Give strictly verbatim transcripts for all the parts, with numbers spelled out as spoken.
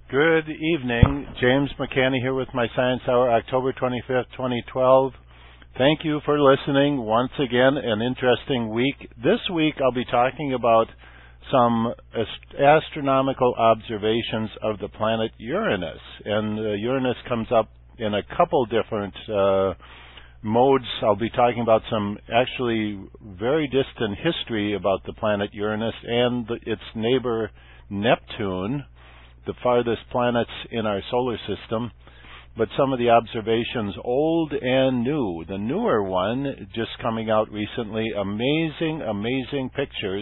Good evening. James McCanny here with my Science Hour, October twenty-fifth, twenty twelve. Thank you for listening. Once again, an interesting week. This week I'll be talking about some ast- astronomical observations of the planet Uranus. And uh, Uranus comes up in a couple different uh, modes. I'll be talking about some actually very distant history about the planet Uranus and the, its neighbor Neptune, the farthest planets in our solar system, but some of the observations, old and new. The newer one, just coming out recently, amazing, amazing pictures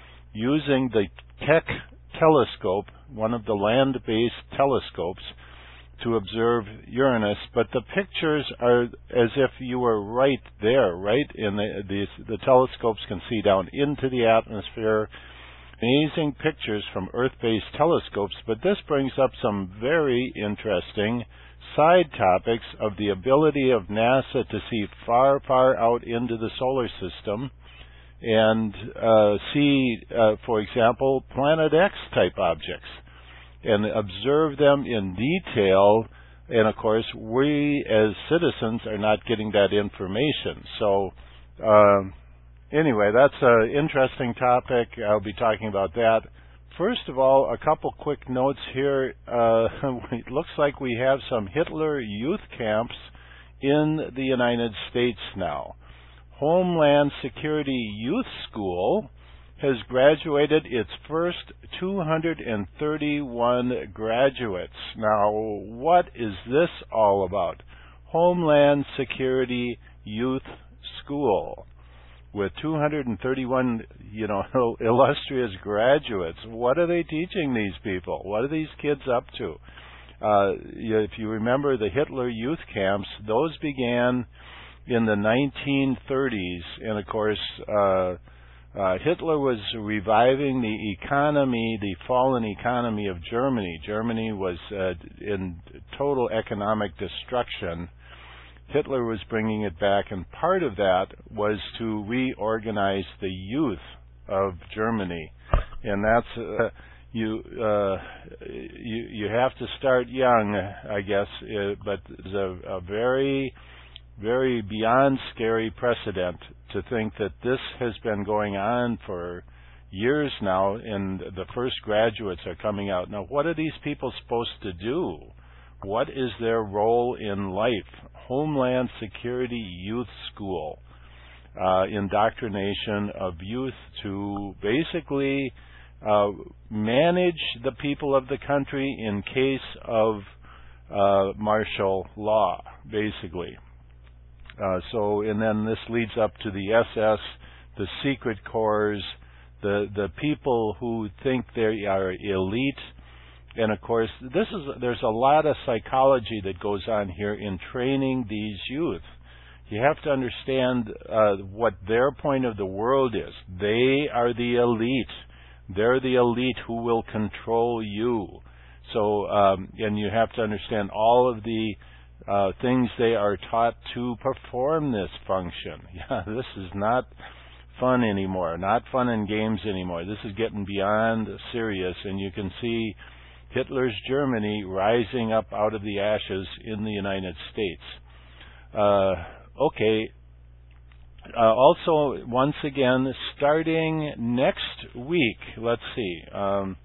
using the Keck telescope, one of the land-based telescopes, to observe Uranus. But the pictures are as if you were right there, right? In the, the, the telescopes can see down into the atmosphere. Amazing pictures from Earth-based telescopes, but this brings up some very interesting side topics of the ability of NASA to see far, far out into the solar system and uh, see, uh, for example, Planet X type objects and observe them in detail. And of course, we as citizens are not getting that information. So, um, Anyway, that's an interesting topic. I'll be talking about that. First of all, a couple quick notes here. Uh, it looks like we have some Hitler youth camps in the United States now. Homeland Security Youth School has graduated its first two hundred thirty-one graduates. Now, what is this all about? Homeland Security Youth School, with two hundred thirty-one, you know, illustrious graduates. What are they teaching these people? What are these kids up to? Uh, if you remember the Hitler youth camps, those began in the nineteen thirties, and of course, uh, uh, Hitler was reviving the economy, the fallen economy of Germany. Germany was uh, in total economic destruction. Hitler was bringing it back, and part of that was to reorganize the youth of Germany, and that's uh, you, uh, you. You have to start young, I guess. Uh, but there's a, a very, very beyond scary precedent to think that this has been going on for years now, and the first graduates are coming out. Now, what are these people supposed to do? What is their role in life? Homeland Security Youth School, uh, indoctrination of youth to basically uh, manage the people of the country in case of uh, martial law, basically. Uh, so, and then this leads up to the S S, the secret corps, the the people who think they are elite. And of course, this is there's a lot of psychology that goes on here in training these youth. You have to understand uh, what their point of the world is. They are the elite. They're the elite who will control you. So, um, and you have to understand all of the uh, things they are taught to perform this function. Yeah, this is not fun anymore. Not fun and games anymore. This is getting beyond serious, and you can see Hitler's Germany rising up out of the ashes in the United States. Uh, okay. Uh, also, once again, starting next week, let's see, um,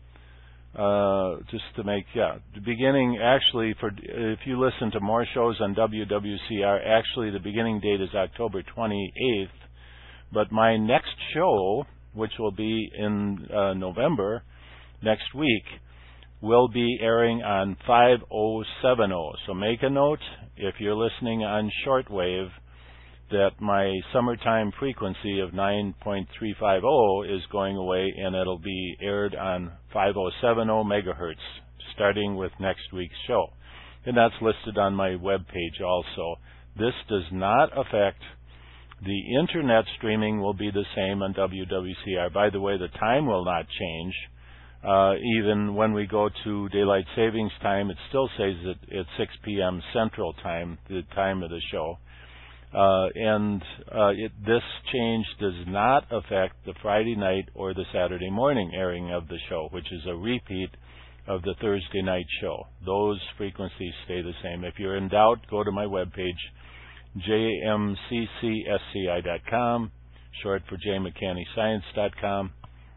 uh, just to make, yeah, the beginning, actually, for if you listen to more shows on W W C R, actually the beginning date is October twenty-eighth, but my next show, which will be in uh, November, next week, will be airing on five oh seven oh. So make a note, if you're listening on shortwave, that my summertime frequency of nine point three five oh is going away, and it'll be aired on five oh seven oh megahertz, starting with next week's show. And that's listed on my webpage also. This does not affect the internet streaming. Will be the same on W W C R. By the way, the time will not change. Uh, even when we go to daylight savings time, it still says that it's six p.m. Central Time, the time of the show. Uh, and uh, it, this change does not affect the Friday night or the Saturday morning airing of the show, which is a repeat of the Thursday night show. Those frequencies stay the same. If you're in doubt, go to my webpage, j m c c s c i dot com, short for j mcanney science dot com.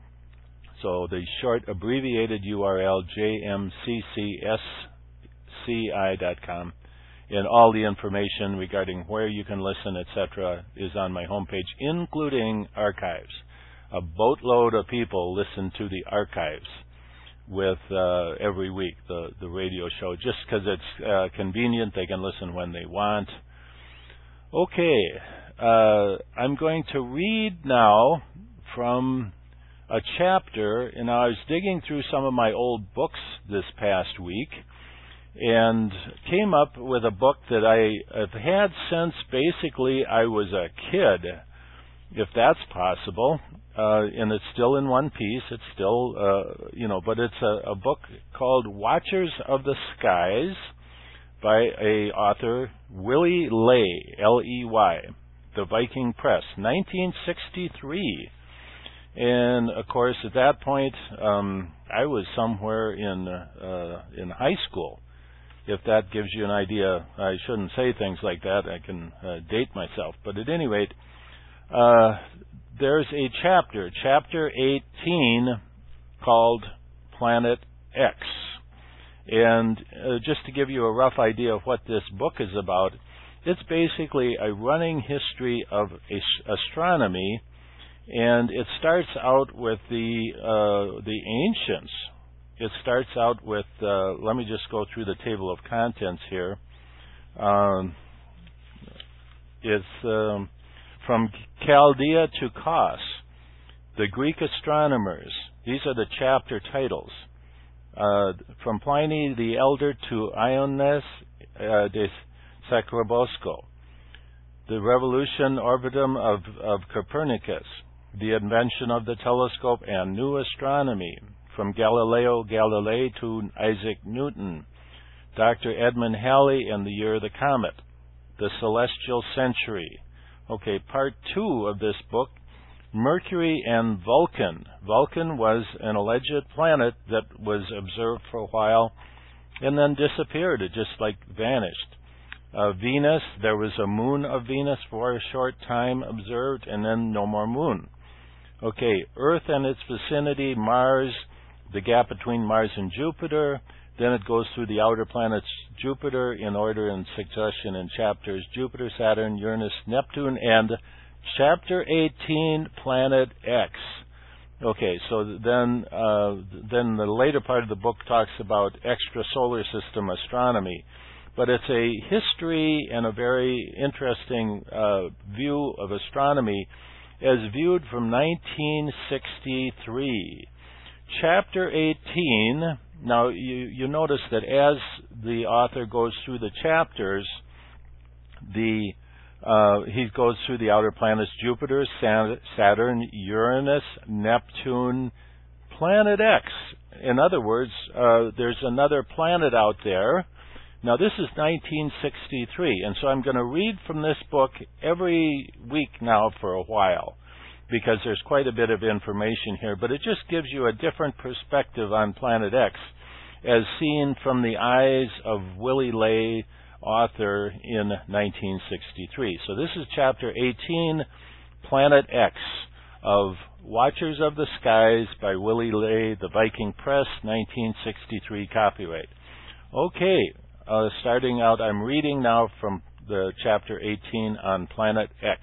So the short abbreviated U R L, j m c c s c i dot com, and all the information regarding where you can listen, et cetera, is on my homepage, including archives. A boatload of people listen to the archives with uh, every week, the, the radio show, just because it's uh, convenient. They can listen when they want. Okay, uh, I'm going to read now from a chapter, and I was digging through some of my old books this past week and came up with a book that I have had since basically I was a kid, if that's possible. Uh, and it's still in one piece. It's still, uh, you know, but it's a, a book called Watchers of the Skies by a author, Willy Ley, L E Y, The Viking Press, nineteen sixty-three. And, of course, at that point, um, I was somewhere in uh, in high school. If that gives you an idea, I shouldn't say things like that. I can uh, date myself. But at any rate, uh, there's a chapter, chapter eighteen, called Planet X. And uh, just to give you a rough idea of what this book is about, it's basically a running history of as- astronomy, and it starts out with the uh, the ancients. It starts out with, uh, let me just go through the table of contents here. Um, it's um, from Chaldea to Kos, the Greek astronomers. These are the chapter titles. Uh, from Pliny the Elder to Ioannes uh, de Sacrobosco, the revolution orbitum of, of Copernicus, the invention of the telescope and new astronomy, from Galileo Galilei to Isaac Newton, Doctor Edmund Halley and the year of the comet, the celestial century. Okay, part two of this book, Mercury and Vulcan. Vulcan was an alleged planet that was observed for a while and then disappeared. It just like vanished. Uh, Venus, there was a moon of Venus for a short time observed, and then no more moon. Okay, Earth and its vicinity, Mars, the gap between Mars and Jupiter. Then it goes through the outer planets Jupiter in order and succession in chapters, Jupiter, Saturn, Uranus, Neptune, and Chapter eighteen, Planet X. Okay, so then uh, then the later part of the book talks about extrasolar system astronomy. But it's a history and a very interesting uh, view of astronomy as viewed from nineteen sixty-three. Chapter eighteen, now you, you notice that as the author goes through the chapters, the uh, he goes through the outer planets, Jupiter, Saturn, Uranus, Neptune, Planet X. In other words, uh, there's another planet out there. Now, this is nineteen sixty-three, and so I'm going to read from this book every week now for a while, because there's quite a bit of information here, but it just gives you a different perspective on Planet X as seen from the eyes of Willy Ley, author, in nineteen sixty-three. So this is chapter eighteen, Planet X, of Watchers of the Skies by Willy Ley, The Viking Press, nineteen sixty-three copyright. Okay, uh, starting out, I'm reading now from the chapter eighteen on Planet X.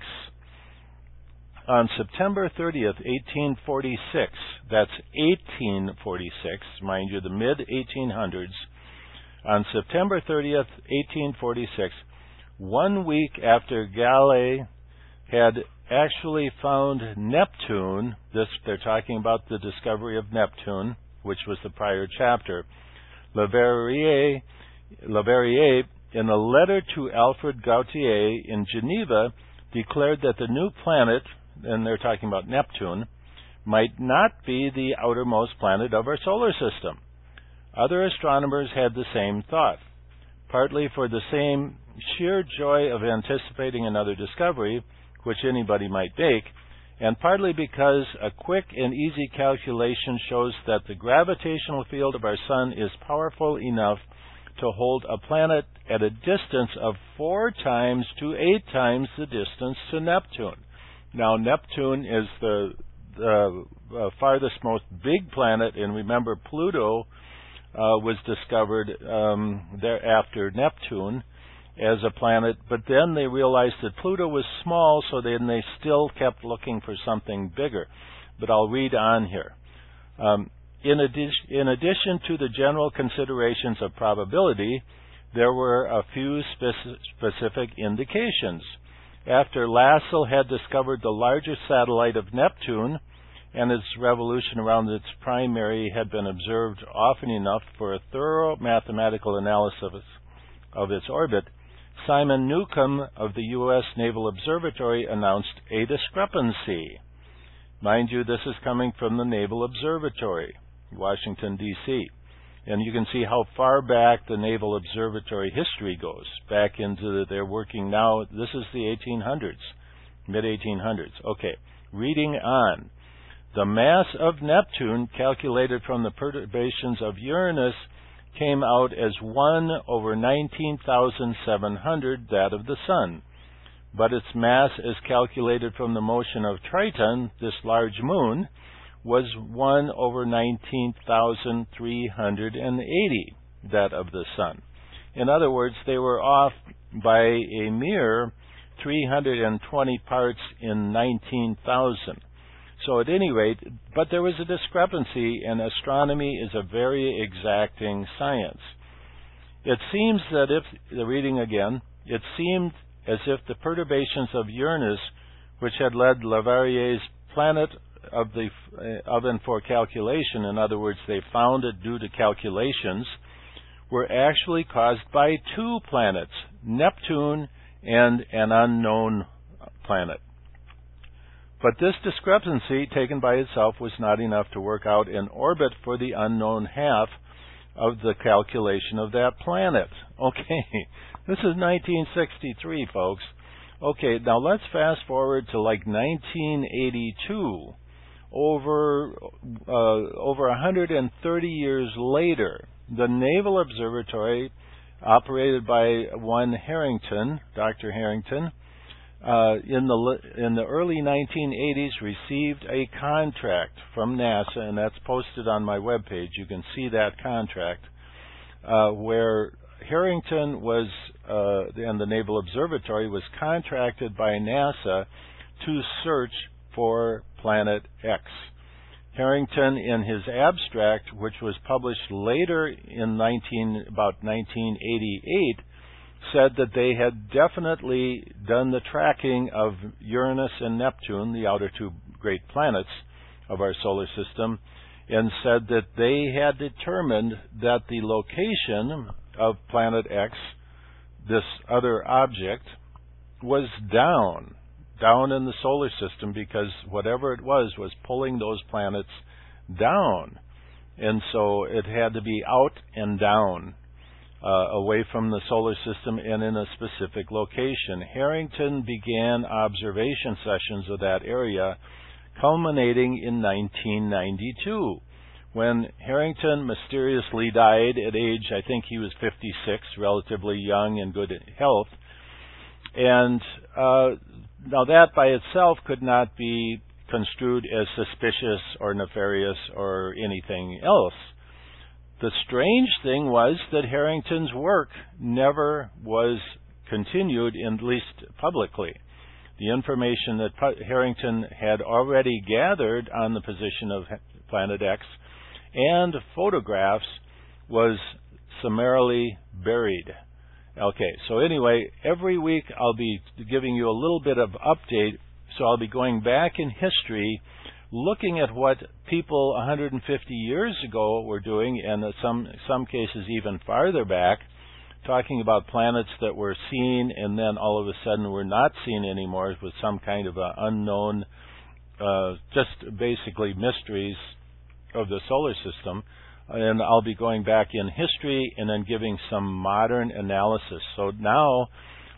On September thirtieth, eighteen forty-six, that's eighteen forty-six, mind you, the mid eighteen hundreds, on September thirtieth, eighteen forty-six, one week after Galilei had actually found Neptune, this they're talking about the discovery of Neptune, which was the prior chapter, Leverrier, Leverrier, in a letter to Alfred Gautier in Geneva, declared that the new planet, and they're talking about Neptune, might not be the outermost planet of our solar system. Other astronomers had the same thought, partly for the same sheer joy of anticipating another discovery, which anybody might make, and partly because a quick and easy calculation shows that the gravitational field of our sun is powerful enough to hold a planet at a distance of four times to eight times the distance to Neptune. Now, Neptune is the, the uh, farthest most big planet, and remember Pluto uh, was discovered um, there after Neptune as a planet, but then they realized that Pluto was small, so then they still kept looking for something bigger. But I'll read on here. Um, in, addition, in addition to the general considerations of probability, there were a few speci- specific indications. After Lassell had discovered the largest satellite of Neptune, and its revolution around its primary had been observed often enough for a thorough mathematical analysis of its orbit, Simon Newcomb of the U S Naval Observatory announced a discrepancy. Mind you, this is coming from the Naval Observatory, Washington, D C And you can see how far back the Naval Observatory history goes, back into the, they're working now, this is the eighteen hundreds, mid eighteen hundreds. Okay, reading on. The mass of Neptune, calculated from the perturbations of Uranus, came out as one over nineteen thousand seven hundred, that of the Sun. But its mass, as calculated from the motion of Triton, this large moon, was one over nineteen thousand three hundred eighty, that of the Sun. In other words, they were off by a mere three hundred twenty parts in nineteen thousand. So at any rate, but there was a discrepancy, and astronomy is a very exacting science. It seems that if, the reading again, it seemed as if the perturbations of Uranus, which had led Leverrier's planet of the uh, of and for calculation, in other words, they found it due to calculations, were actually caused by two planets, Neptune and an unknown planet. But this discrepancy, taken by itself, was not enough to work out an orbit for the unknown half of the calculation of that planet. Okay, this is nineteen sixty-three, folks. Okay, now let's fast forward to like nineteen eighty-two. Over uh, over one hundred thirty years later, the Naval Observatory, operated by one Harrington, Doctor Harrington, Uh, in the in the early nineteen eighties, received a contract from NASA, and that's posted on my webpage. You can see that contract, uh, where Harrington was, uh, and the Naval Observatory was contracted by NASA to search for Planet X. Harrington, in his abstract, which was published later in nineteen about nineteen eighty-eight, said that they had definitely done the tracking of Uranus and Neptune, the outer two great planets of our solar system, and said that they had determined that the location of Planet X, this other object, was down, down in the solar system, because whatever it was was pulling those planets down. And so it had to be out and down. Uh, away from the solar system and in a specific location. Harrington began observation sessions of that area, culminating in nineteen ninety-two, when Harrington mysteriously died at age, I think he was fifty-six, relatively young and good health. And uh, now that by itself could not be construed as suspicious or nefarious or anything else. The strange thing was that Harrington's work never was continued, at least publicly. The information that Harrington had already gathered on the position of Planet X and photographs was summarily buried. Okay, so anyway, every week I'll be giving you a little bit of update, so I'll be going back in history, looking at what people one hundred fifty years ago were doing, and in some some cases even farther back, talking about planets that were seen and then all of a sudden were not seen anymore with some kind of a unknown, uh, just basically mysteries of the solar system. And I'll be going back in history and then giving some modern analysis. So now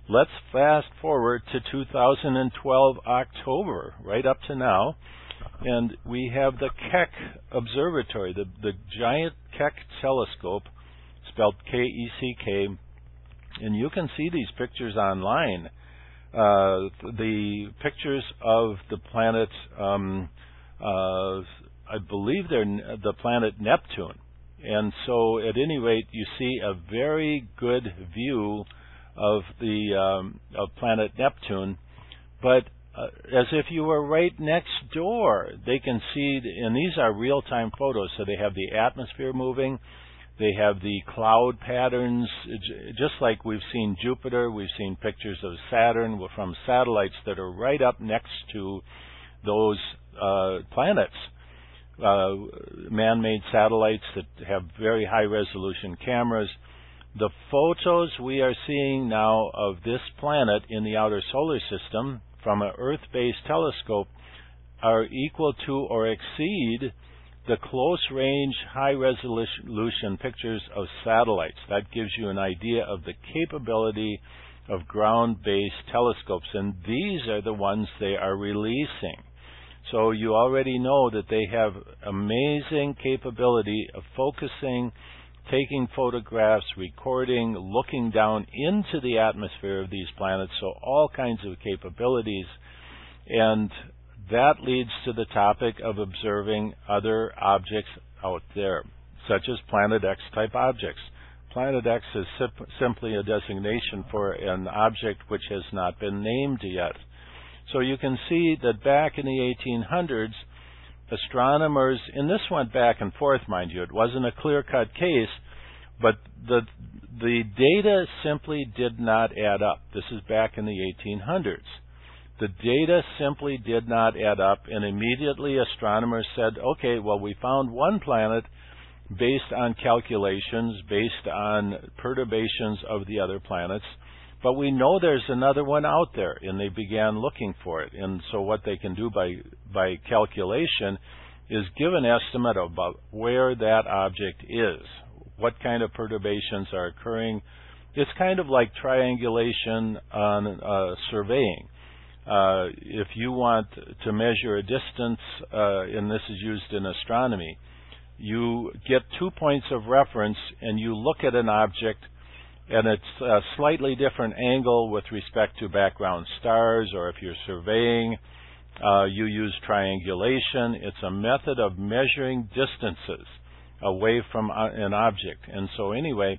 let's fast forward to two thousand twelve October, right up to now, and we have the Keck Observatory, the, the giant Keck telescope, spelled K E C K, and you can see these pictures online. Uh, the pictures of the planet, um, uh, I believe they're the planet Neptune. And so at any rate, you see a very good view of the um, of planet Neptune, but uh, as if you were right next door. They can see, and these are real-time photos, so they have the atmosphere moving, they have the cloud patterns, just like we've seen Jupiter, we've seen pictures of Saturn from satellites that are right up next to those uh, planets. Uh, man-made satellites that have very high-resolution cameras. The photos we are seeing now of this planet in the outer solar system from an Earth-based telescope are equal to or exceed the close-range, high-resolution pictures of satellites. That gives you an idea of the capability of ground-based telescopes, and these are the ones they are releasing. So you already know that they have amazing capability of focusing, taking photographs, recording, looking down into the atmosphere of these planets, so all kinds of capabilities. And that leads to the topic of observing other objects out there, such as Planet X type objects. Planet X is sim- simply a designation for an object which has not been named yet. So you can see that back in the eighteen hundreds, astronomers, and this went back and forth, mind you, it wasn't a clear-cut case, but the the data simply did not add up. This is back in the eighteen hundreds. The data simply did not add up, and immediately astronomers said, okay, well, we found one planet based on calculations, based on perturbations of the other planets, but we know there's another one out there, and they began looking for it. And so what they can do by by calculation is give an estimate about where that object is, what kind of perturbations are occurring. It's kind of like triangulation on uh, surveying. Uh, if you want to measure a distance, uh, and this is used in astronomy, you get two points of reference, and you look at an object, and it's a slightly different angle with respect to background stars, or if you're surveying, uh, you use triangulation. It's a method of measuring distances away from an object. And so anyway,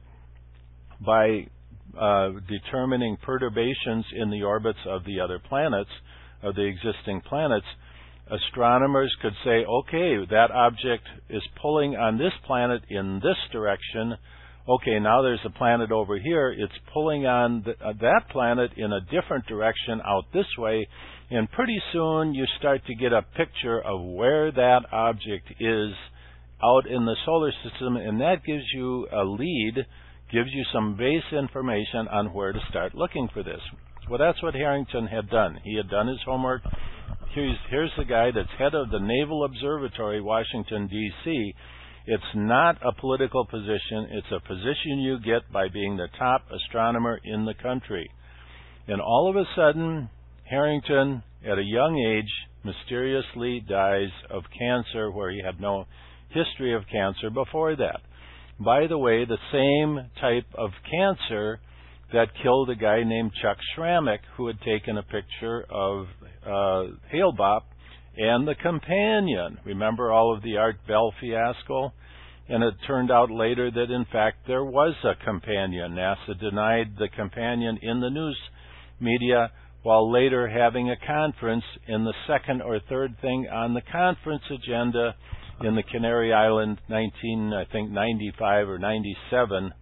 by uh, determining perturbations in the orbits of the other planets, of the existing planets, astronomers could say, okay, that object is pulling on this planet in this direction. Okay, now there's a planet over here. It's pulling on the, uh, that planet in a different direction out this way, and pretty soon you start to get a picture of where that object is out in the solar system, and that gives you a lead, gives you some base information on where to start looking for this. Well, that's what Harrington had done. He had done his homework. Here's, here's the guy that's head of the Naval Observatory, Washington, D C It's not a political position. It's a position you get by being the top astronomer in the country. And all of a sudden, Harrington, at a young age, mysteriously dies of cancer where he had no history of cancer before that. By the way, the same type of cancer that killed a guy named Chuck Schrammick, who had taken a picture of uh, Hale-Bopp and the companion. Remember all of the Art Bell fiasco? And it turned out later that, in fact, there was a companion. NASA denied the companion in the news media, while later having a conference, in the second or third thing on the conference agenda in the Canary Island nineteen, I think, ninety-five or ninety-seven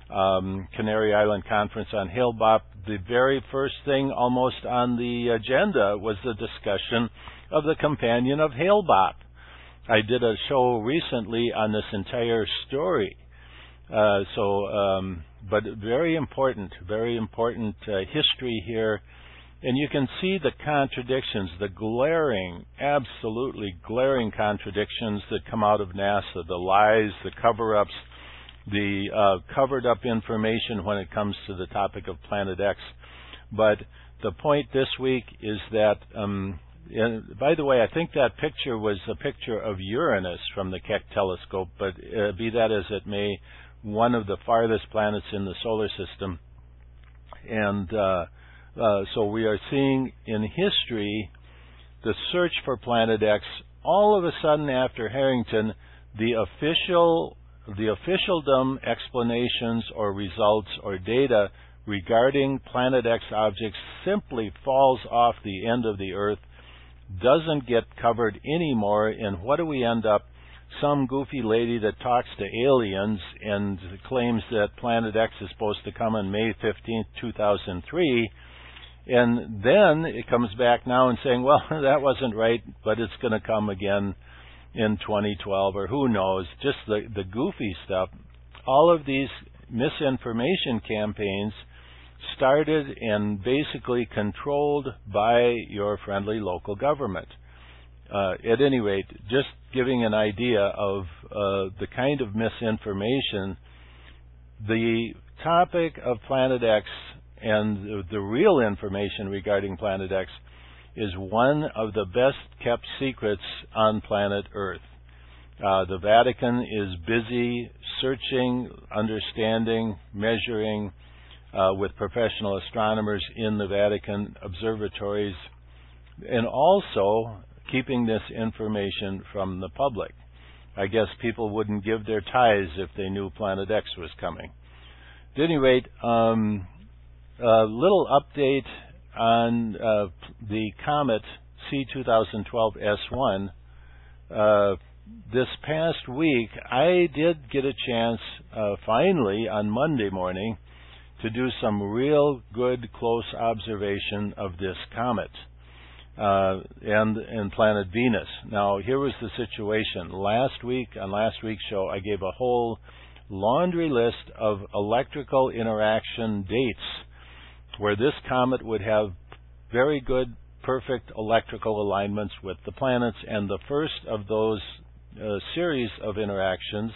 um, Canary Island Conference on Hale-Bopp, the very first thing almost on the agenda was the discussion of the companion of Hale-Bopp. I did a show recently on this entire story. Uh, so, um, but very important, very important uh, history here. And you can see the contradictions, the glaring, absolutely glaring contradictions that come out of NASA, the lies, the cover-ups, the uh, covered-up information when it comes to the topic of Planet X. But the point this week is that, um, and by the way, I think that picture was a picture of Uranus from the Keck telescope, but uh, be that as it may, one of the farthest planets in the solar system. And uh, uh, so we are seeing in history the search for Planet X. All of a sudden after Harrington, the official, the officialdom explanations or results or data regarding Planet X objects simply falls off the end of the Earth, doesn't get covered anymore, and what do we end up? Some goofy lady that talks to aliens and claims that Planet X is supposed to come on May fifteenth, two thousand three, and then it comes back now and saying, well, that wasn't right, but it's going to come again in twenty twelve, or who knows, just the, the goofy stuff. All of these misinformation campaigns started and basically controlled by your friendly local government. Uh, at any rate, just giving an idea of uh, the kind of misinformation, the topic of Planet X and the, the real information regarding Planet X is one of the best kept secrets on planet Earth. Uh, the Vatican is busy searching, understanding, measuring, Uh, with professional astronomers in the Vatican observatories, and also keeping this information from the public. I guess people wouldn't give their tithes if they knew Planet X was coming. At any rate, um, a little update on uh, the comet C twenty twelve S one. Uh, this past week, I did get a chance, uh, finally, on Monday morning, to do some real good close observation of this comet uh, and, and planet Venus. Now, here was the situation. Last week, on last week's show, I gave a whole laundry list of electrical interaction dates where this comet would have very good, perfect electrical alignments with the planets, and the first of those uh, series of interactions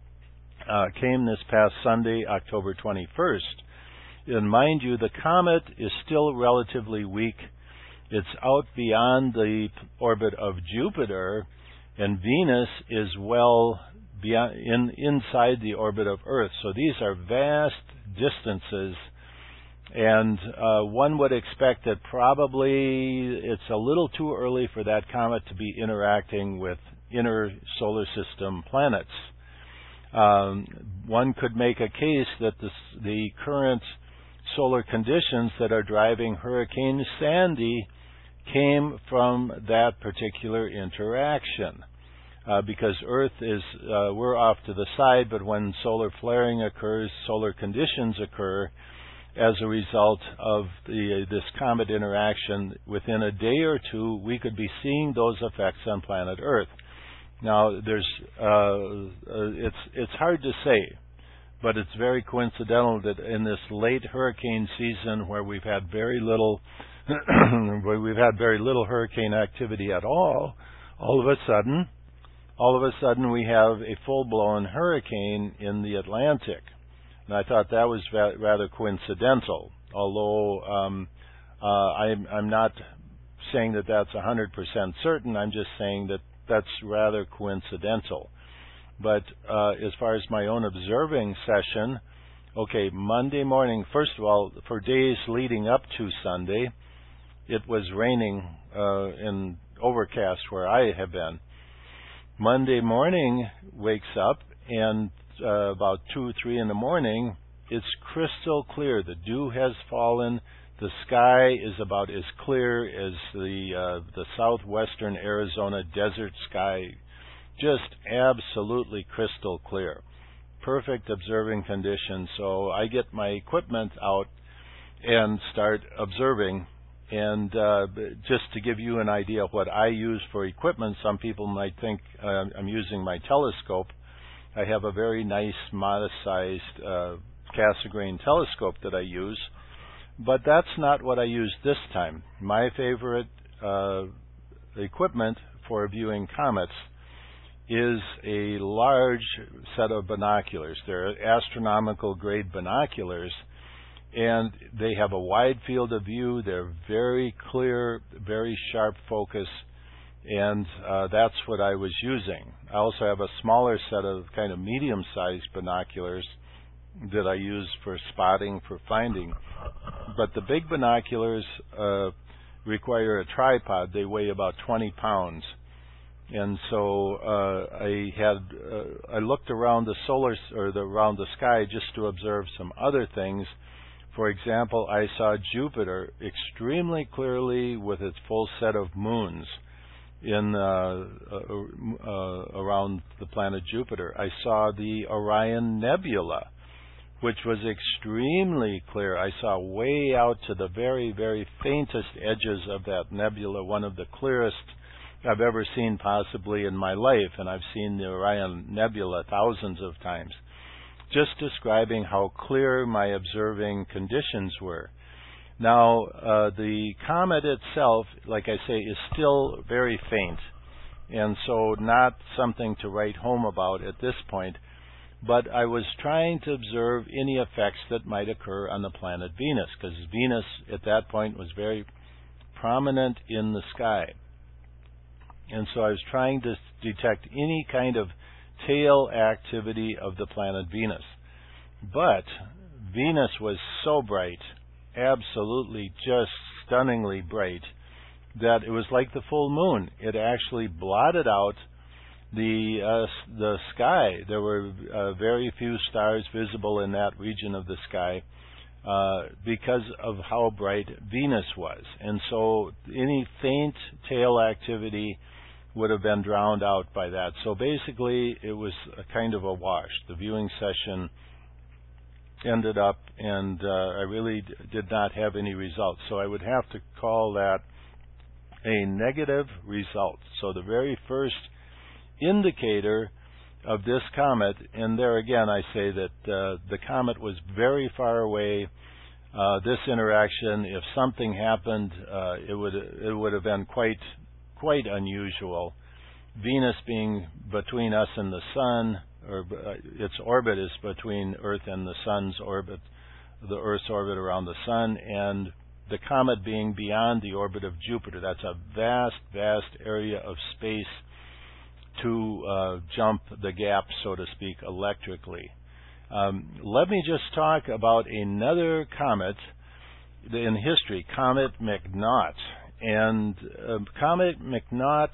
uh, came this past Sunday, October twenty-first. And mind you, the comet is still relatively weak. It's out beyond the orbit of Jupiter, and Venus is well beyond, in, inside the orbit of Earth. So these are vast distances, and uh, one would expect that probably it's a little too early for that comet to be interacting with inner solar system planets. Um, one could make a case that this, the current solar conditions that are driving Hurricane Sandy came from that particular interaction. Uh, because Earth is, uh, we're off to the side, but when solar flaring occurs, solar conditions occur as a result of the, uh, this comet interaction. Within a day or two, we could be seeing those effects on planet Earth. Now, there's, uh, uh, it's, it's hard to say, but it's very coincidental that in this late hurricane season, where we've had very little, where we've had very little hurricane activity at all, all of a sudden, all of a sudden we have a full-blown hurricane in the Atlantic. And I thought that was va- rather coincidental, although um, uh, I'm, I'm not saying that that's one hundred percent certain. I'm just saying that that's rather coincidental. But uh, as far as my own observing session, okay, Monday morning, first of all, for days leading up to Sunday, it was raining uh, and overcast where I have been. Monday morning wakes up, and uh, about two, three in the morning, it's crystal clear. The dew has fallen. The sky is about as clear as the uh, the southwestern Arizona desert sky. Just absolutely crystal clear. Perfect observing conditions. So I get my equipment out and start observing. And uh, just to give you an idea of what I use for equipment, some people might think uh, I'm using my telescope. I have a very nice, modest-sized uh, Cassegrain telescope that I use. But that's not what I use this time. My favorite uh, equipment for viewing comets is a large set of binoculars. They're astronomical grade binoculars, and they have a wide field of view. They're very clear, very sharp focus, and uh, that's what I was using. I also have a smaller set of kind of medium-sized binoculars that I use for spotting, for finding. But the big binoculars uh, require a tripod. They weigh about twenty pounds. And so uh, I had uh, I looked around the solar or the, around the sky just to observe some other things. For example, I saw Jupiter extremely clearly with its full set of moons in uh, uh, uh, around the planet Jupiter. I saw the Orion Nebula, which was extremely clear. I saw way out to the very, very faintest edges of that nebula, one of the clearest I've ever seen possibly in my life, and I've seen the Orion Nebula thousands of times, just describing how clear my observing conditions were. Now, uh, the comet itself, like I say, is still very faint, and so not something to write home about at this point, but I was trying to observe any effects that might occur on the planet Venus, because Venus at that point was very prominent in the sky. And so I was trying to detect any kind of tail activity of the planet Venus. But Venus was so bright, absolutely just stunningly bright, that it was like the full moon. It actually blotted out the uh, the sky. There were uh, very few stars visible in that region of the sky uh, because of how bright Venus was. And so any faint tail activity would have been drowned out by that. So basically, it was a kind of a wash. The viewing session ended up, and uh, I really d- did not have any results. So I would have to call that a negative result. So the very first indicator of this comet, and there again I say that uh, the comet was very far away. Uh, this interaction, if something happened, uh, it would it would have been quite quite unusual. Venus being between us and the Sun, or uh, its orbit is between Earth and the Sun's orbit, the Earth's orbit around the Sun, and the comet being beyond the orbit of Jupiter. That's a vast, vast area of space to uh, jump the gap, so to speak, electrically. Um, let me just talk about another comet in history, Comet McNaught. And uh, Comet McNaught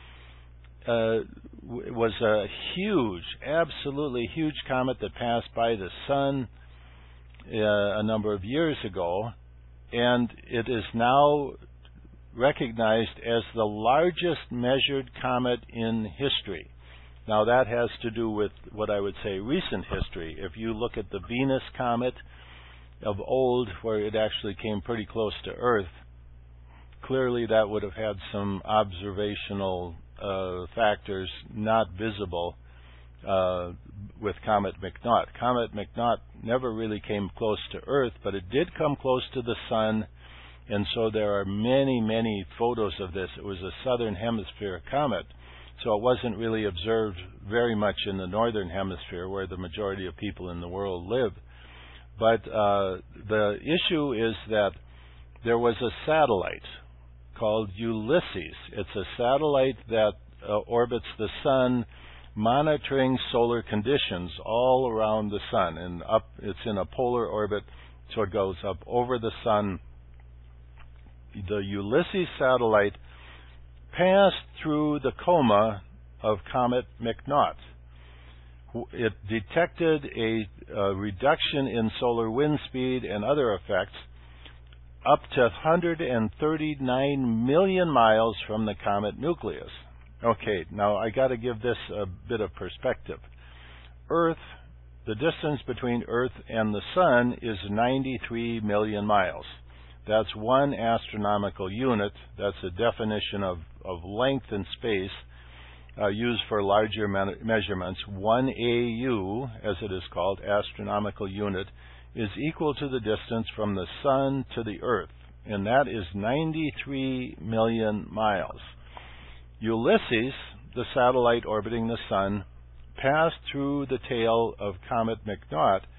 uh, w- was a huge, absolutely huge comet that passed by the Sun uh, a number of years ago, and it is now recognized as the largest measured comet in history. Now that has to do with what I would say recent history. If you look at the Venus comet of old, where it actually came pretty close to Earth, clearly that would have had some observational uh, factors not visible uh, with Comet McNaught. Comet McNaught never really came close to Earth, but it did come close to the Sun, and so there are many, many photos of this. It was a southern hemisphere comet, so it wasn't really observed very much in the northern hemisphere where the majority of people in the world live. But uh, the issue is that there was a satellite called Ulysses. It's a satellite that uh, orbits the Sun, monitoring solar conditions all around the Sun. And up, it's in a polar orbit, so it goes up over the Sun. The Ulysses satellite passed through the coma of Comet McNaught. It detected a, a reduction in solar wind speed and other effects up to one hundred thirty-nine million miles from the comet nucleus. Okay, now I got to give this a bit of perspective. Earth, the distance between Earth and the Sun is ninety-three million miles. That's one astronomical unit. That's a definition of, of length and space uh, used for larger me- measurements. One A U, as it is called, astronomical unit, is equal to the distance from the Sun to the Earth, and that is ninety-three million miles. Ulysses, the satellite orbiting the Sun, passed through the tail of Comet McNaught,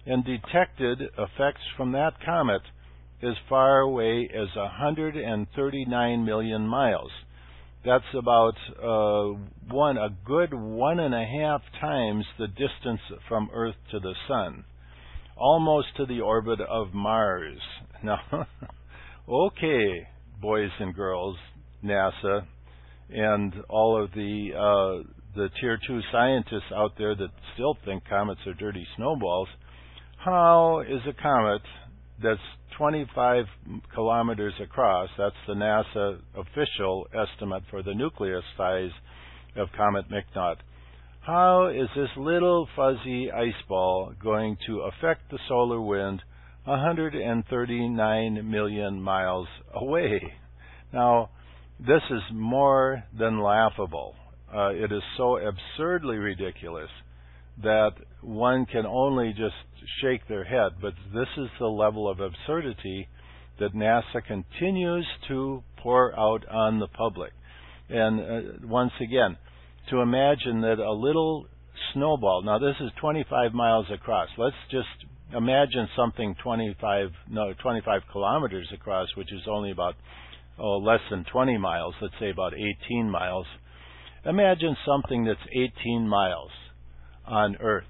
and detected effects from that comet as far away as one hundred thirty-nine million miles. That's about uh, one a good one and a half times the distance from Earth to the Sun, almost to the orbit of Mars. Now, okay, boys and girls, NASA, and all of the uh, the tier two scientists out there that still think comets are dirty snowballs, how is a comet that's twenty-five kilometers across, that's the NASA official estimate for the nucleus size of Comet McNaught, how is this little fuzzy ice ball going to affect the solar wind one hundred thirty-nine million miles away? Now, this is more than laughable. Uh, it is so absurdly ridiculous that one can only just shake their head, but this is the level of absurdity that NASA continues to pour out on the public. And uh, once again, to imagine that a little snowball, now this is twenty-five miles across, let's just imagine something twenty-five, no, twenty-five kilometers across, which is only about oh, less than twenty miles, let's say about eighteen miles. Imagine something that's eighteen miles on Earth.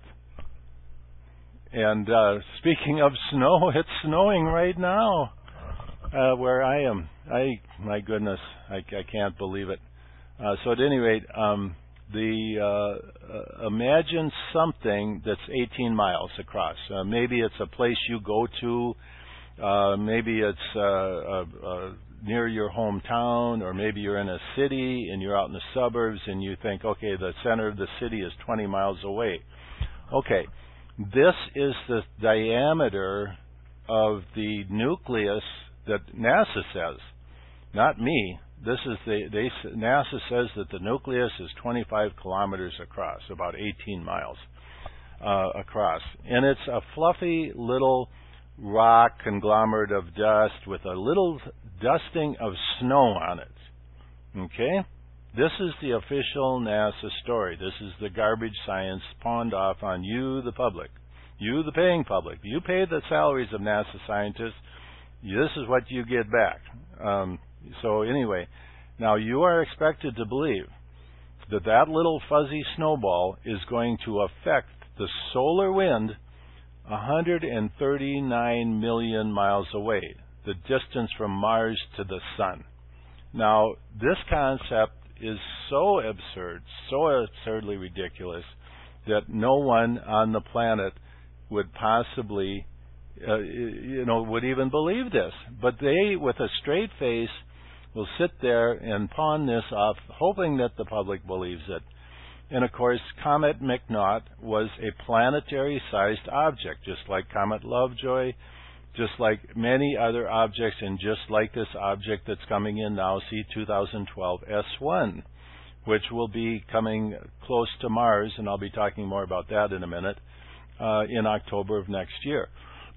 And uh, speaking of snow, it's snowing right now uh, where I am. I, my goodness, I, I can't believe it. Uh, so at any rate, um, the uh, uh, imagine something that's eighteen miles across. Uh, maybe it's a place you go to. Uh, maybe it's uh, uh, uh, near your hometown, or maybe you're in a city and you're out in the suburbs and you think, okay, the center of the city is twenty miles away. Okay, this is the diameter of the nucleus that NASA says, not me. This is the they, NASA says that the nucleus is twenty-five kilometers across, about eighteen miles uh, across, and it's a fluffy little rock conglomerate of dust with a little dusting of snow on it. Okay? This is the official NASA story. This is the garbage science pawned off on you, the public. You, the paying public. You pay the salaries of NASA scientists. This is what you get back. Um, so anyway, now you are expected to believe that that little fuzzy snowball is going to affect the solar wind one hundred thirty-nine million miles away, the distance from Mars to the Sun. Now, this concept is so absurd, so absurdly ridiculous, that no one on the planet would possibly, uh, you know, would even believe this. But they, with a straight face, will sit there and pawn this off, hoping that the public believes it. And of course, Comet McNaught was a planetary-sized object, just like Comet Lovejoy, just like many other objects, and just like this object that's coming in now, C two thousand twelve S one, which will be coming close to Mars, and I'll be talking more about that in a minute, uh, in October of next year.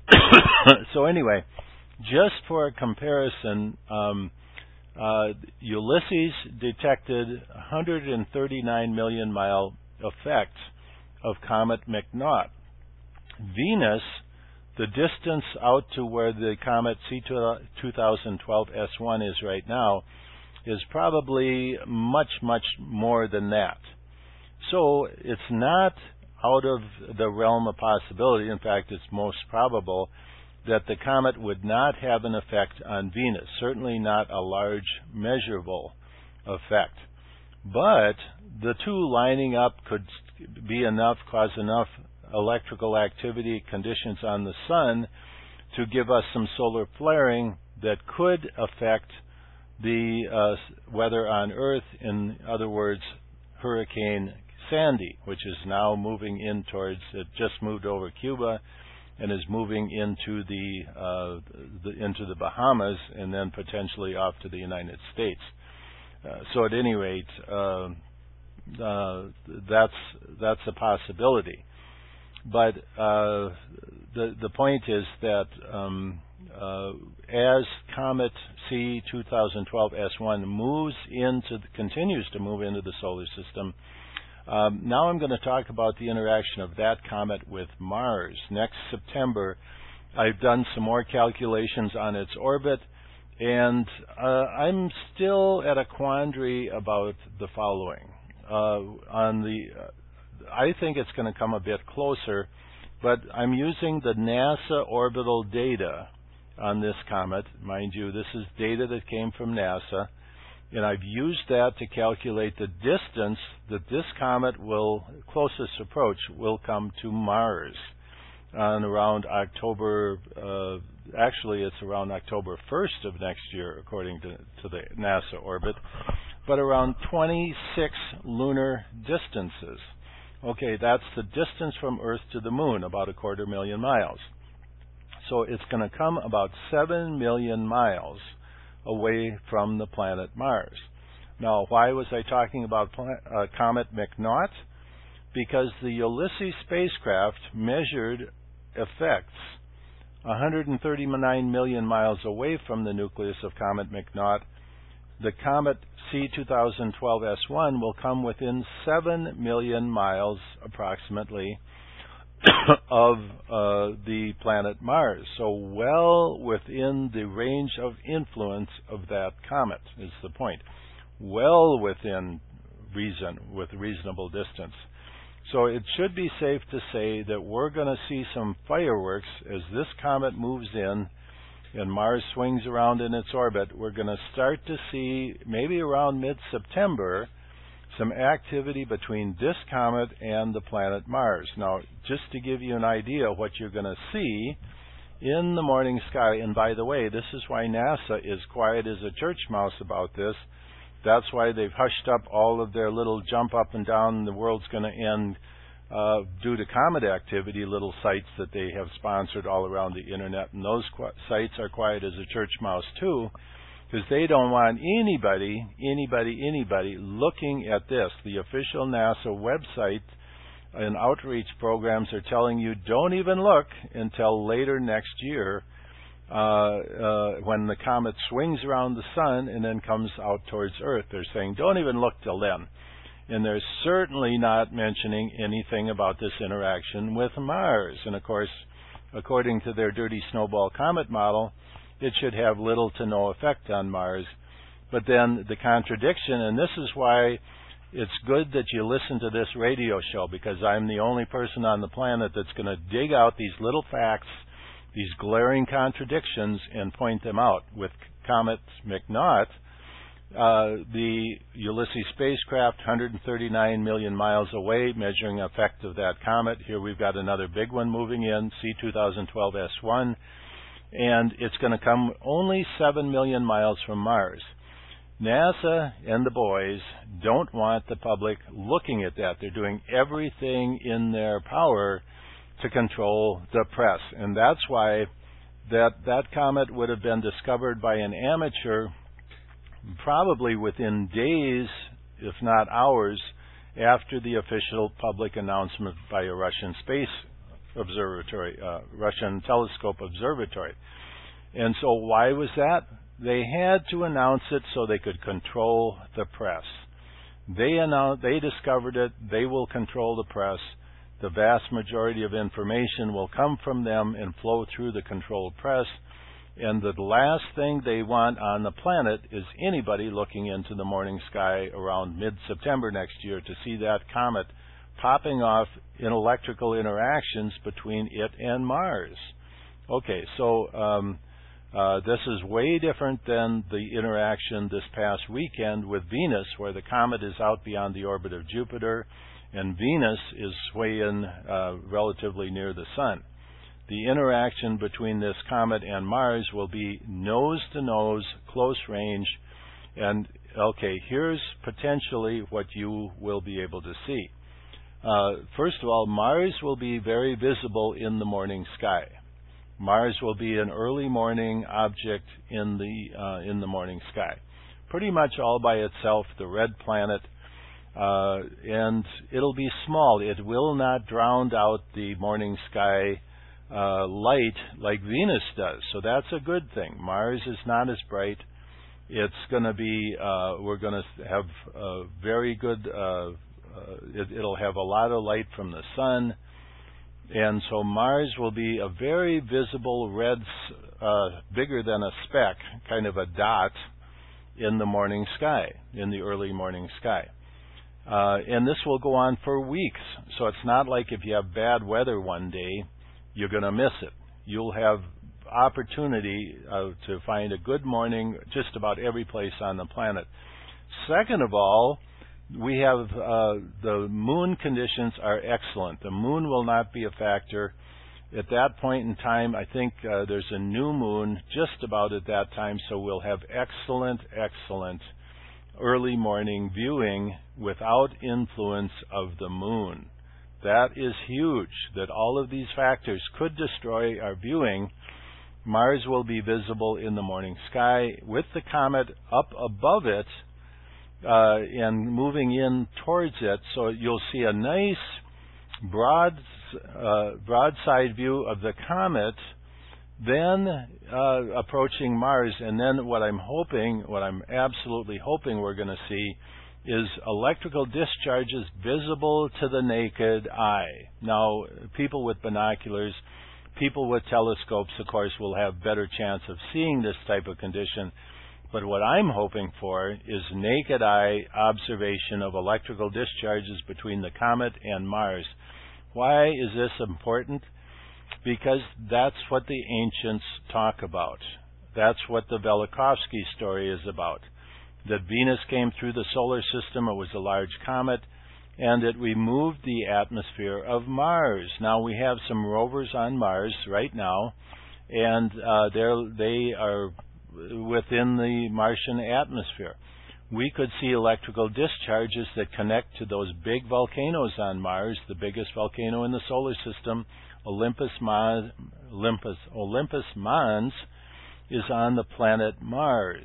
So anyway, just for a comparison, um, Uh, Ulysses detected one hundred thirty-nine million mile effect of Comet McNaught. Venus, the distance out to where the comet C two thousand twelve S one is right now, is probably much, much more than that. So it's not out of the realm of possibility. In fact, it's most probable that the comet would not have an effect on Venus, certainly not a large measurable effect. But the two lining up could be enough, cause enough electrical activity conditions on the Sun to give us some solar flaring that could affect the uh, weather on Earth. In other words, Hurricane Sandy, which is now moving in towards, it just moved over Cuba, and is moving into the, uh, the into the Bahamas, and then potentially off to the United States. Uh, so at any rate, uh, uh, that's that's a possibility. But uh, the the point is that um, uh, as Comet C twenty twelve S one moves into the, continues to move into the solar system, Um, now I'm going to talk about the interaction of that comet with Mars. Next September, I've done some more calculations on its orbit, and uh, I'm still at a quandary about the following. Uh, on the, uh, I think it's going to come a bit closer, but I'm using the NASA orbital data on this comet. Mind you, this is data that came from NASA, and I've used that to calculate the distance that this comet will, closest approach, will come to Mars on around October, uh, actually it's around October first of next year, according to, to the NASA orbit, but around twenty-six lunar distances. Okay, that's the distance from Earth to the Moon, about a quarter million miles. So it's going to come about seven million miles away from the planet Mars. Now, why was I talking about planet, uh, Comet McNaught? Because the Ulysses spacecraft measured effects one hundred thirty-nine million miles away from the nucleus of Comet McNaught. The comet C two thousand twelve S one will come within seven million miles approximately of uh, the planet Mars. So well within the range of influence of that comet is the point. Well within reason, with reasonable distance. So it should be safe to say that we're going to see some fireworks as this comet moves in and Mars swings around in its orbit. We're going to start to see, maybe around mid-September, some activity between this comet and the planet Mars. Now, just to give you an idea of what you're going to see in the morning sky, and by the way, this is why NASA is quiet as a church mouse about this. That's why they've hushed up all of their little jump up and down, the world's going to end uh, due to comet activity, little sites that they have sponsored all around the internet. And those qu- sites are quiet as a church mouse too, because they don't want anybody, anybody, anybody looking at this. The official NASA website and outreach programs are telling you don't even look until later next year uh, uh, when the comet swings around the sun and then comes out towards Earth. They're saying don't even look till then. And they're certainly not mentioning anything about this interaction with Mars. And of course, according to their dirty snowball comet model, it should have little to no effect on Mars. But then the contradiction, and this is why it's good that you listen to this radio show, because I'm the only person on the planet that's going to dig out these little facts, these glaring contradictions, and point them out. With Comet McNaught, uh, the Ulysses spacecraft, one hundred thirty-nine million miles away, measuring effect of that comet. Here we've got another big one moving in, C two thousand twelve S one. And it's going to come only seven million miles from Mars. NASA and the boys don't want the public looking at that. They're doing everything in their power to control the press. And that's why that, that comet would have been discovered by an amateur probably within days, if not hours, after the official public announcement by a Russian space observatory, uh, Russian telescope observatory. And so why was that? They had to announce it so they could control the press. They announced, they discovered it. They will control the press. The vast majority of information will come from them and flow through the controlled press. And the last thing they want on the planet is anybody looking into the morning sky around mid-September next year to see that comet popping off in electrical interactions between it and Mars. Okay, so um, uh, this is way different than the interaction this past weekend with Venus, where the comet is out beyond the orbit of Jupiter, and Venus is swaying uh, relatively near the Sun. The interaction between this comet and Mars will be nose-to-nose, close range, and okay, here's potentially what you will be able to see. Uh, first of all, Mars will be very visible in the morning sky. Mars will be an early morning object in the uh, in the morning sky, pretty much all by itself, the red planet, uh, and it'll be small. It will not drown out the morning sky uh, light like Venus does, so that's a good thing. Mars is not as bright. It's going to be, uh, we're going to have uh, very good uh, uh, it, it'll have a lot of light from the sun. And so Mars will be a very visible red, uh, bigger than a speck, kind of a dot in the morning sky, in the early morning sky. Uh, and this will go on for weeks. So it's not like if you have bad weather one day, you're going to miss it. You'll have opportunity uh, to find a good morning just about every place on the planet. Second of all, we have uh, the moon conditions are excellent. The moon will not be a factor. At that point in time, I think uh, there's a new moon just about at that time, so we'll have excellent, excellent early morning viewing without influence of the moon. That is huge, that all of these factors could destroy our viewing. Mars will be visible in the morning sky with the comet up above it, Uh, and moving in towards it, so you'll see a nice broad uh, broadside view of the comet, then uh, approaching Mars, and then what I'm hoping, what I'm absolutely hoping we're going to see is electrical discharges visible to the naked eye. Now, people with binoculars, people with telescopes, of course, will have better chance of seeing this type of condition. But what I'm hoping for is naked eye observation of electrical discharges between the comet and Mars. Why is this important? Because that's what the ancients talk about. That's what the Velikovsky story is about. That Venus came through the solar system, it was a large comet, and it removed the atmosphere of Mars. Now we have some rovers on Mars right now, and uh, they're, they are within the Martian atmosphere. We could see electrical discharges that connect to those big volcanoes on Mars. The biggest volcano in the solar system, Olympus Mons, Olympus, Olympus Mons, is on the planet Mars.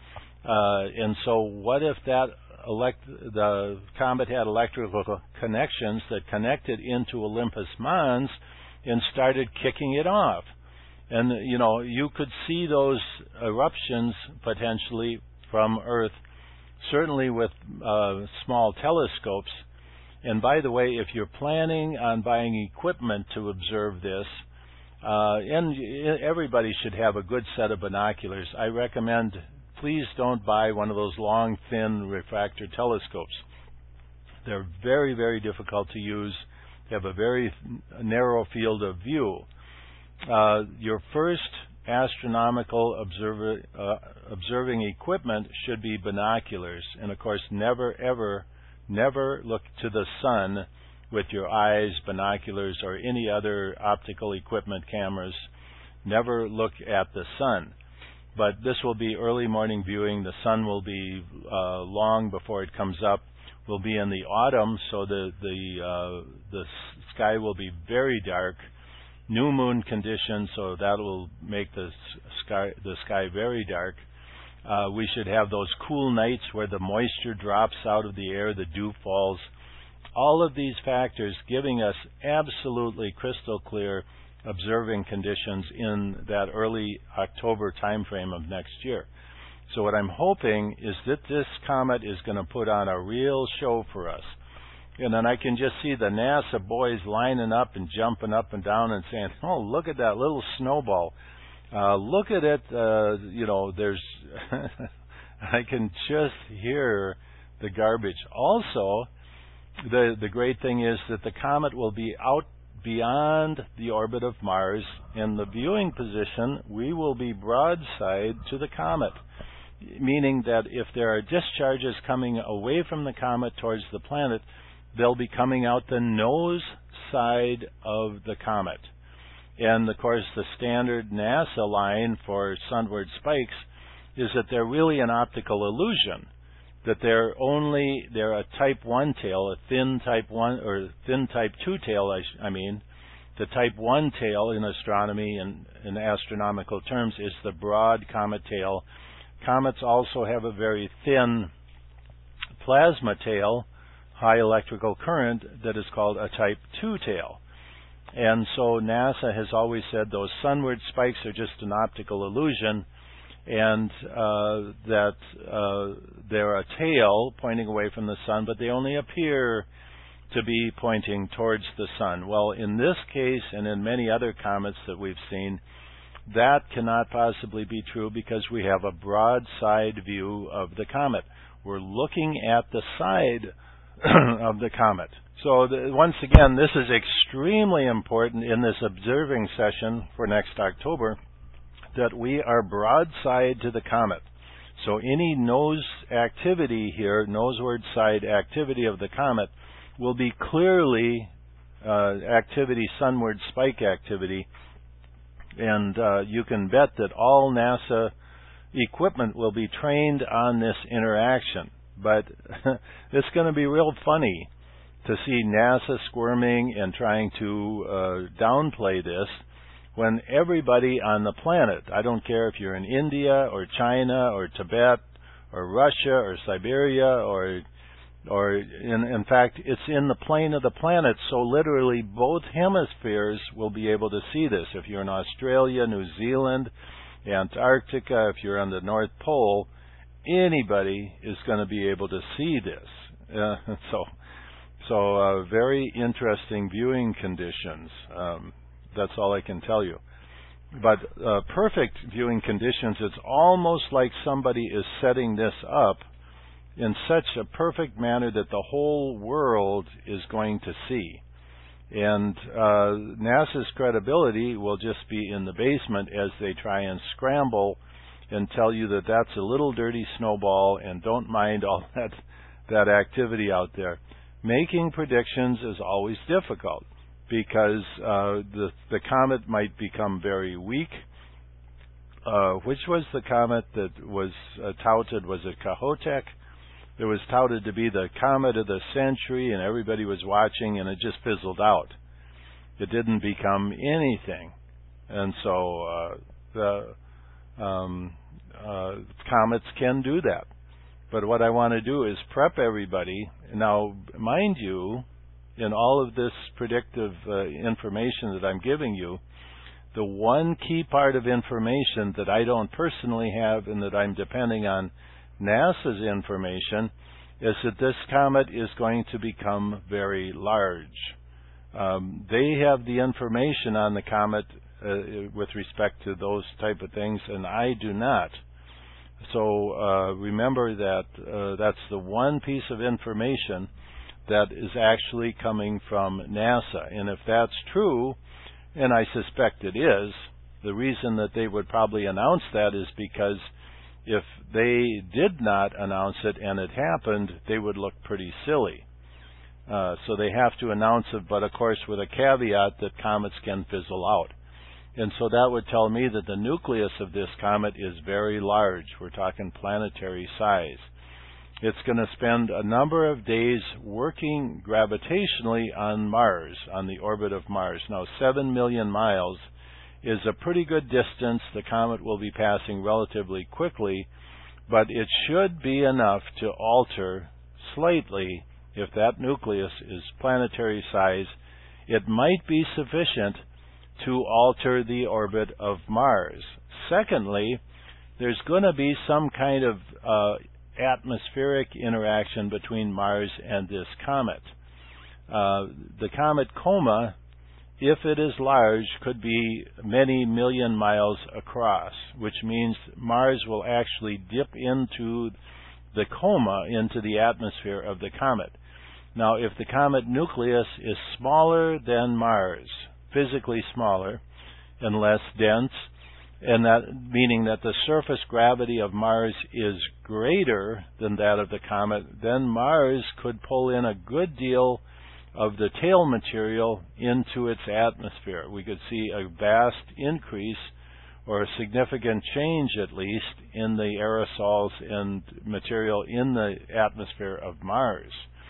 Uh, and so what if that elect the comet had electrical connections that connected into Olympus Mons and started kicking it off? And, you know, you could see those eruptions potentially from Earth, certainly with uh, small telescopes. And by the way, if you're planning on buying equipment to observe this, uh, and everybody should have a good set of binoculars, I recommend please don't buy one of those long, thin refractor telescopes. They're very, very difficult to use. They have a very narrow field of view. Uh, your first astronomical observer, uh, observing equipment should be binoculars. And of course, never, ever, never look to the sun with your eyes, binoculars, or any other optical equipment, cameras. Never look at the sun. But this will be early morning viewing. The sun will be uh, long before it comes up. We'll be in the autumn, so the the uh, the sky will be very dark. New moon conditions, so that will make the sky the sky very dark. Uh, we should have those cool nights where the moisture drops out of the air, the dew falls. All of these factors giving us absolutely crystal clear observing conditions in that early October timeframe of next year. So what I'm hoping is that this comet is going to put on a real show for us. And then I can just see the NASA boys lining up and jumping up and down and saying, oh, look at that little snowball. Uh, look at it. Uh, you know, there's, I can just hear the garbage. Also, the, the great thing is that the comet will be out beyond the orbit of Mars. In the viewing position, we will be broadside to the comet, meaning that if there are discharges coming away from the comet towards the planet, they'll be coming out the nose side of the comet. And, of course, the standard NASA line for sunward spikes is that they're really an optical illusion, that they're only, they're a type one tail, a thin type one, or thin type two tail, I, sh- I mean. The type one tail in astronomy and in astronomical terms is the broad comet tail. Comets also have a very thin plasma tail, high electrical current, that is called a type two tail. And so NASA has always said those sunward spikes are just an optical illusion, and uh, that uh, they're a tail pointing away from the sun, but they only appear to be pointing towards the sun. Well, in this case and in many other comets that we've seen, that cannot possibly be true because we have a broadside view of the comet. We're looking at the side of the comet. So the, once again, this is extremely important in this observing session for next October, that we are broadside to the comet. So any nose activity here, noseward side activity of the comet, will be clearly uh, activity, sunward spike activity, and uh, you can bet that all NASA equipment will be trained on this interaction. But it's going to be real funny to see NASA squirming and trying to uh, downplay this when everybody on the planet, I don't care if you're in India or China or Tibet or Russia or Siberia or or in, in fact, it's in the plane of the planet, so literally both hemispheres will be able to see this. If you're in Australia, New Zealand, Antarctica, if you're on the North Pole, anybody is going to be able to see this. Uh, so, so uh, very interesting viewing conditions. Um, that's all I can tell you. But uh, perfect viewing conditions, it's almost like somebody is setting this up in such a perfect manner that the whole world is going to see. And uh, NASA's credibility will just be in the basement as they try and scramble and tell you that that's a little dirty snowball and don't mind all that that activity out there. Making predictions is always difficult because uh, the, the comet might become very weak. Uh, which was the comet that was uh, touted? Was it Kohoutek? It was touted to be the comet of the century, and everybody was watching, and it just fizzled out. It didn't become anything. And so uh, the um, uh, comets can do that. But what I want to do is prep everybody. Now, mind you, in all of this predictive uh, information that I'm giving you, the one key part of information that I don't personally have and that I'm depending on NASA's information is that this comet is going to become very large. Um, they have the information on the comet uh, with respect to those type of things, and I do not. So uh, remember that uh, that's the one piece of information that is actually coming from NASA. And if that's true, and I suspect it is, the reason that they would probably announce that is because if they did not announce it and it happened, they would look pretty silly. Uh, so they have to announce it, but of course with a caveat that comets can fizzle out. And so that would tell me that the nucleus of this comet is very large. We're talking planetary size. It's going to spend a number of days working gravitationally on Mars, on the orbit of Mars. Now, seven million miles is a pretty good distance. The comet will be passing relatively quickly, but it should be enough to alter slightly. If that nucleus is planetary size, it might be sufficient to alter the orbit of Mars. Secondly, there's going to be some kind of uh, atmospheric interaction between Mars and this comet. Uh, the comet Coma, if it is large, could be many million miles across, which means Mars will actually dip into the coma, into the atmosphere of the comet. Now, if the comet nucleus is smaller than Mars, physically smaller and less dense, and that meaning that the surface gravity of Mars is greater than that of the comet, then Mars could pull in a good deal of the tail material into its atmosphere. We could see a vast increase or a significant change, at least, in the aerosols and material in the atmosphere of Mars.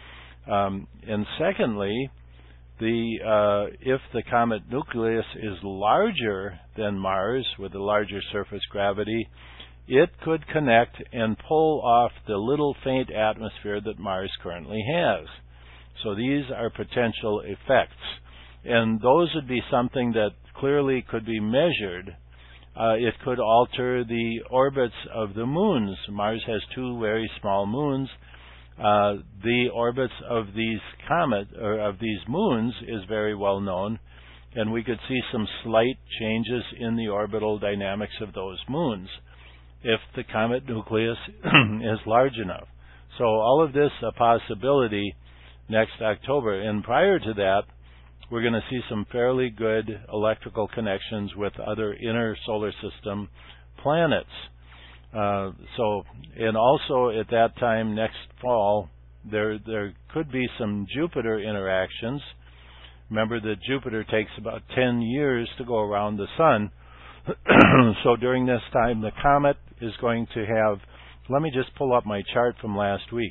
Um, and secondly, the uh, if the comet nucleus is larger than Mars with a larger surface gravity, it could connect and pull off the little faint atmosphere that Mars currently has. So these are potential effects. And those would be something that clearly could be measured uh, it could alter the orbits of the moons. Mars has two very small moons. Uh, the orbits of these comet or of these moons is very well known, and we could see some slight changes in the orbital dynamics of those moons if the comet nucleus is large enough. So all of this a possibility next October. And prior to that, we're going to see some fairly good electrical connections with other inner solar system planets. Uh, so, and also at that time next fall, there there could be some Jupiter interactions. Remember that Jupiter takes about ten years to go around the Sun. So during this time, the comet is going to have. Let me just pull up my chart from last week.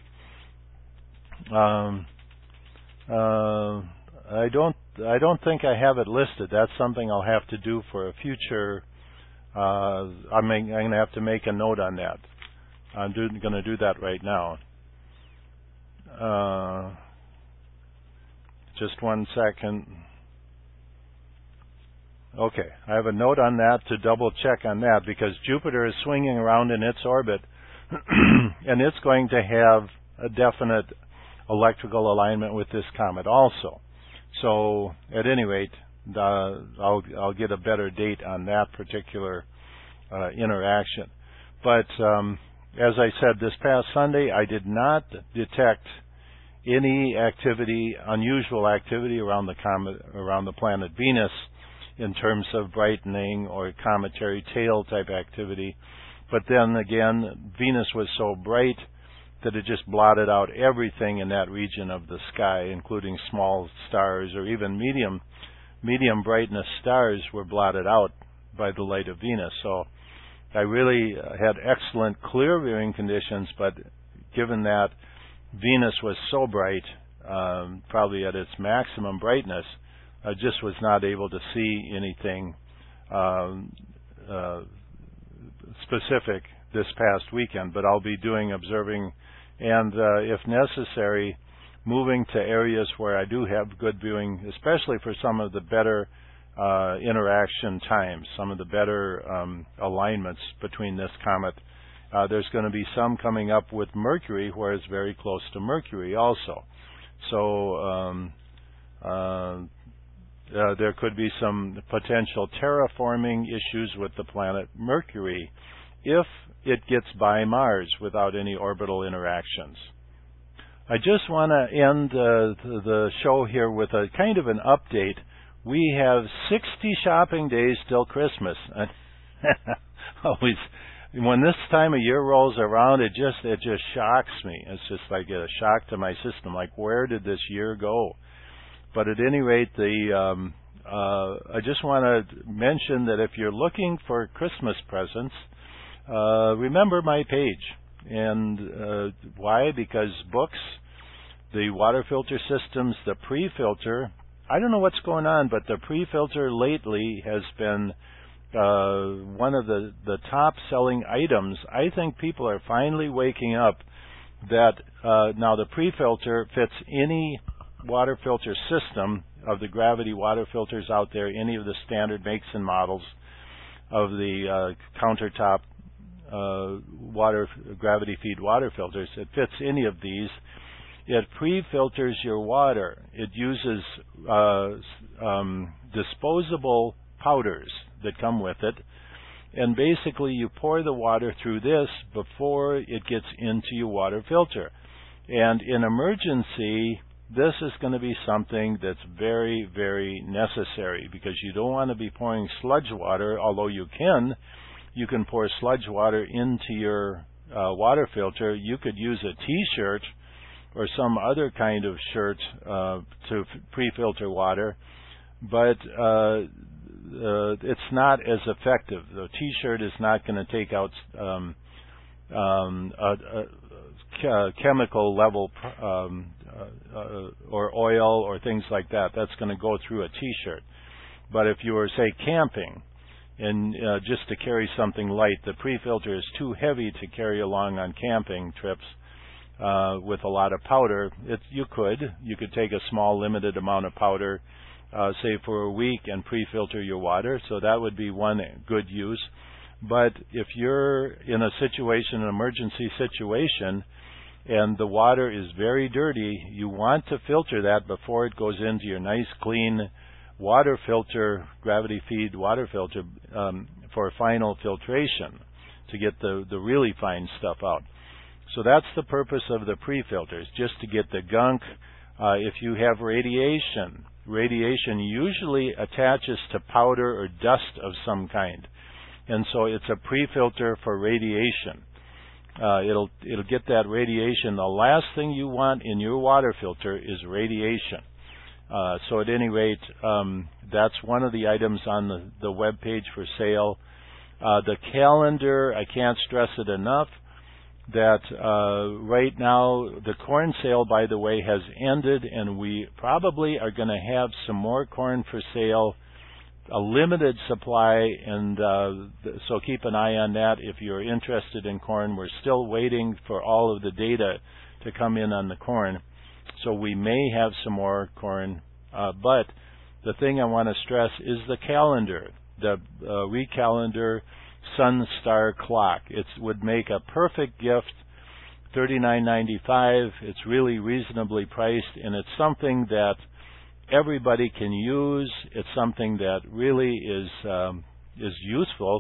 Um, uh, I don't. I don't think I have it listed. That's something I'll have to do for a future. Uh, I'm, I'm going to have to make a note on that. I'm going to do that right now. Uh, just one second. Okay, I have a note on that to double check on that because Jupiter is swinging around in its orbit and it's going to have a definite electrical alignment with this comet also. So at any rate, the, I'll, I'll get a better date on that particular uh, interaction. But um, as I said, this past Sunday, I did not detect any activity, unusual activity around the comet, around the planet Venus in terms of brightening or cometary tail type activity. But then again, Venus was so bright that it just blotted out everything in that region of the sky, including small stars or even medium medium brightness stars were blotted out by the light of Venus. So I really had excellent clear viewing conditions, but given that Venus was so bright, um, probably at its maximum brightness, I just was not able to see anything um, uh, specific this past weekend. But I'll be doing observing and, uh, if necessary, moving to areas where I do have good viewing, especially for some of the better uh, interaction times, some of the better um, alignments between this comet. Uh, there's going to be some coming up with Mercury, where it's very close to Mercury also. So um, uh, uh, there could be some potential terraforming issues with the planet Mercury if it gets by Mars without any orbital interactions. I just want to end uh, the show here with a kind of an update. We have sixty shopping days till Christmas. Always, when this time of year rolls around, it just it just shocks me. It's just like a shock to my system. Like, where did this year go? But at any rate, the um, uh, I just want to mention that if you're looking for Christmas presents, uh, remember my page. And uh, why? Because books, the water filter systems, the pre-filter, I don't know what's going on, but the pre-filter lately has been uh, one of the, the top-selling items. I think people are finally waking up that uh, now the pre-filter fits any water filter system of the gravity water filters out there, any of the standard makes and models of the uh, countertop Uh, water gravity feed water filters. It fits any of these. It pre-filters your water. It uses uh, um, disposable powders that come with it, and basically you pour the water through this before it gets into your water filter. And in emergency, this is going to be something that's very, very necessary, because you don't want to be pouring sludge water, although you can. You can pour sludge water into your uh, water filter. You could use a T-shirt or some other kind of shirt uh, to f- pre-filter water, but uh, uh, it's not as effective. The T-shirt is not going to take out um, um, a, a, a chemical level um, uh, uh, or oil or things like that. That's going to go through a T-shirt. But if you were, say, camping, and uh, just to carry something light, the pre-filter is too heavy to carry along on camping trips uh, with a lot of powder. It, you could. You could take a small, limited amount of powder uh, say for a week, and pre-filter your water. So that would be one good use. But if you're in a situation, an emergency situation, and the water is very dirty, you want to filter that before it goes into your nice clean water filter, gravity feed water filter, um, for final filtration to get the, the really fine stuff out. So that's the purpose of the pre-filters, just to get the gunk. Uh, if you have radiation, radiation usually attaches to powder or dust of some kind. And so it's a pre-filter for radiation. Uh, it'll it'll get that radiation. The last thing you want in your water filter is radiation. Uh, so at any rate, um, that's one of the items on the, the web page for sale. Uh, the calendar, I can't stress it enough, that uh, right now the corn sale, by the way, has ended, and we probably are going to have some more corn for sale, a limited supply, and uh, th- so keep an eye on that if you're interested in corn. We're still waiting for all of the data to come in on the corn, so we may have some more corn. Uh, but the thing I want to stress is the calendar, the uh, Recalendar Sun Star Clock. It would make a perfect gift, thirty-nine ninety-five. It's really reasonably priced, and it's something that everybody can use. It's something that really is um, is useful.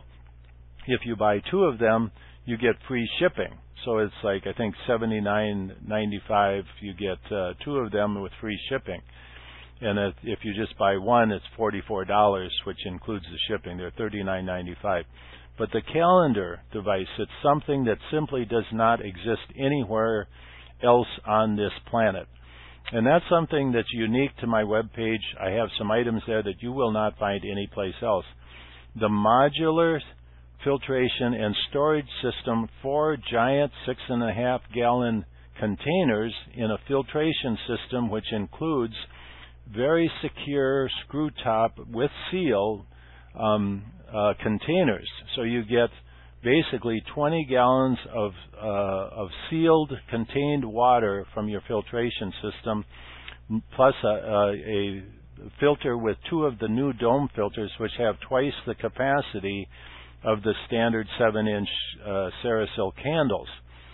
If you buy two of them, you get free shipping. So it's like, I think, seventy-nine ninety-five. You get uh, two of them with free shipping. And if, if you just buy one, it's forty-four dollars, which includes the shipping. They're thirty-nine ninety-five. But the calendar device, it's something that simply does not exist anywhere else on this planet. And that's something that's unique to my web page. I have some items there that you will not find anyplace else. The modular filtration and storage system, four giant six and a half gallon containers in a filtration system which includes very secure screw top with seal um, uh, containers. So you get basically twenty gallons of uh, of sealed, contained water from your filtration system, plus a, a, a filter with two of the new dome filters, which have twice the capacity of the standard seven inch uh, Cerasil candles.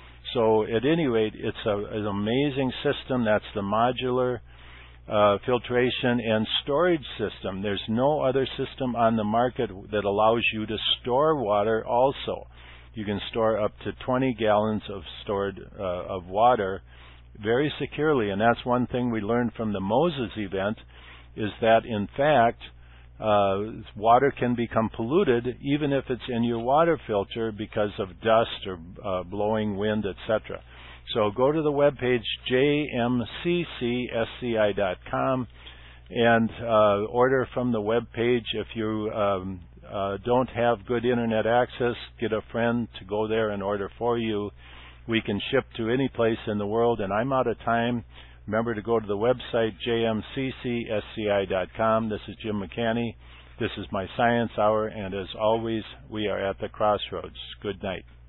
So at any rate, it's a, an amazing system. That's the modular Uh, filtration and storage system. There's no other system on the market that allows you to store water also. You can store up to twenty gallons of stored uh, of water very securely, and that's one thing we learned from the Moses event, is that in fact uh, water can become polluted even if it's in your water filter because of dust or uh, blowing wind, et cetera. So go to the webpage j m c c s c i dot com and uh, order from the webpage. If you um, uh, don't have good internet access, get a friend to go there and order for you. We can ship to any place in the world, and I'm out of time. Remember to go to the website j m c c s c i dot com. This is Jim McCanny. This is my Science Hour, and as always, we are at the crossroads. Good night.